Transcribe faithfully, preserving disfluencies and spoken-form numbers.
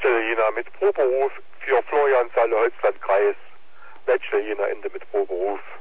Italiener mit Proberuf für Florian Saale Holzlandkreis. Bachelor Ende mit Proberuf.